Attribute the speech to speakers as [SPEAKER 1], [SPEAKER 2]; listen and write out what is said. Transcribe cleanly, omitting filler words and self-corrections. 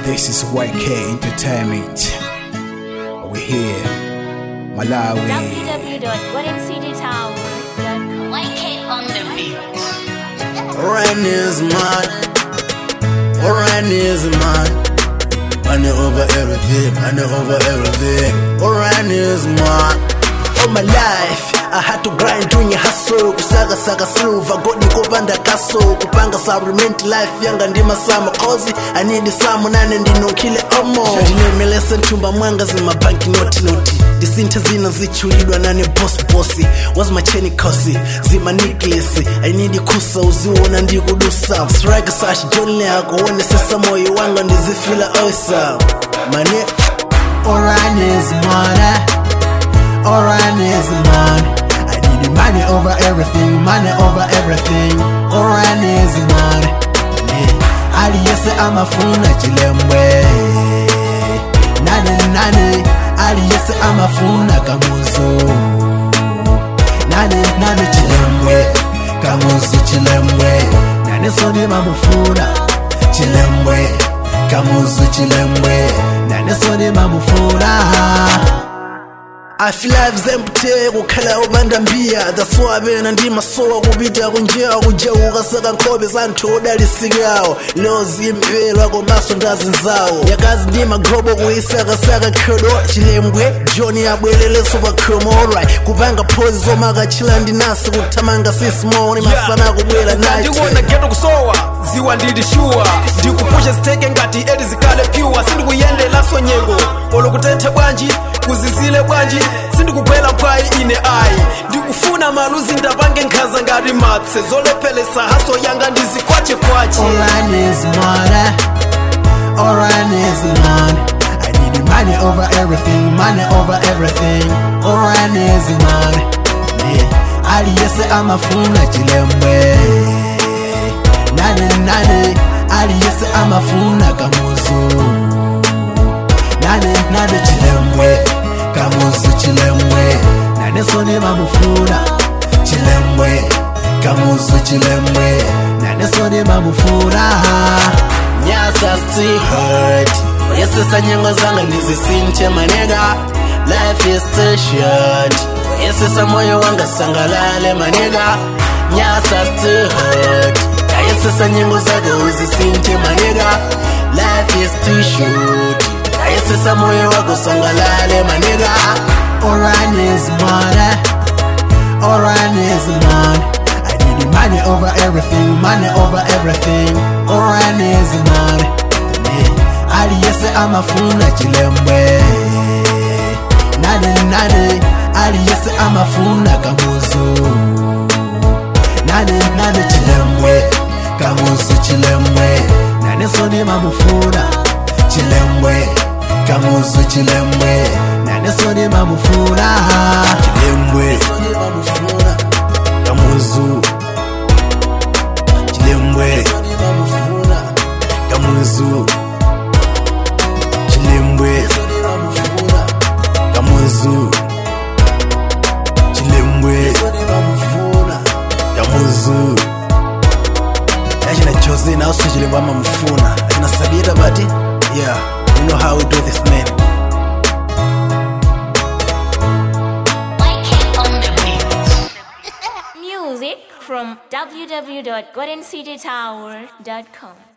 [SPEAKER 1] This is YK Entertainment. We here, Malawi.
[SPEAKER 2] www.goldencitytower.com. YK on the beat.
[SPEAKER 3] Rain is mine. Rain is mine. Money over everything. Money over everything. Rain is mine.
[SPEAKER 1] All my life I had to grind doing a hustle. Kusaga silver, got nikopanda castle. Kupanga supplement life yanga ndima sama kozi. I need some nane ndinokile omo. Ndinemelesa ntumba mwanga zima banki noti. Disinta zina zichulidwa nane bossy. Was my chain kosi, zima necklace. I need kusa uziwona ndikudusa. Strike sash jonle yako wone sesa moyo wanga ndizifila oisa. Mane
[SPEAKER 3] Rain is mine. Rain is mine. I need money over everything. Money over everything. Rain is mine. Ali yese amafuna chilembwe. Nane Ali yese amafuna kamuzu. Nane chilembwe. Kamuzu chilembwe. Nane sodi mamufuna chilembwe. Kamuzu chilembwe. Nane sodi mamufuna.
[SPEAKER 1] I feel life's empty, kukhala ubanda mbia. That's why bena ndima sowa kubita kunjia kujauka saka nkobe zanthoda lisigawo. Leo zimpelwa komaso ndazinzawo. Yakazi ndima globo kuyisaka khodo chilembwe. Johnny abwelele super chrome alright. Kupanga pose zomaka chila ndinasi kutamanga sismoni masana kubwela night.
[SPEAKER 4] Ndiwona geto kusowa, ziwa ndidishua. Ndikupusha steke ngati edi zikale pure. Sindi kuyendela sonyengo, olokutenthe bwanji, kuzizile bwanji. Sindi kuphela pai ine ai. Ndikufuna maluzi ndapange nkhaza ngati matse. Zolephelesa haso yanga ndizikwache.
[SPEAKER 3] Rain is mine. Rain is mine. I need money over everything. Money over everything. Rain is mine. Ali yese amafuna chilembwe. Nane Ali yese amafuna kamuzu. Nane chilembwe. Kamuzu chilembwe. Nane soni mamufuna chilembwe. Kamuzu chilembwe. Nane soni mamufuna.
[SPEAKER 1] Nyasa still hurt. Yesesa nyengo zanga ndizisinche manega. Life is still short. Yesesa moyo wanga sangalale manega. Nyasa still hurt. Yesesa nyengo zanga uzisinche manega. Life is too short. Yesesa moyo wako sangalale manega.
[SPEAKER 3] Rain is mine. Rain is mine. I need money over everything. Money over everything. Rain is mine. Ali yese amafuna chilembwe. Nane Ali yese amafuna kamuzu. Nane chilembwe. Kamuzu chilembwe. Nane soni mamufuna chilembwe. Kamuzu chilembwe. Nane soni mamufuna
[SPEAKER 1] Chilembwe. Kamuzu chilembwe. Kamuzu chilembwe. Kamuzu chilembwe. Kamuzu Ajina Jose na also chilembwe mamufuna. Ajina Sabita bati. Yeah, you know how we do this, man.
[SPEAKER 2] YK on the beat.
[SPEAKER 5] Music from www.goldencitytower.com.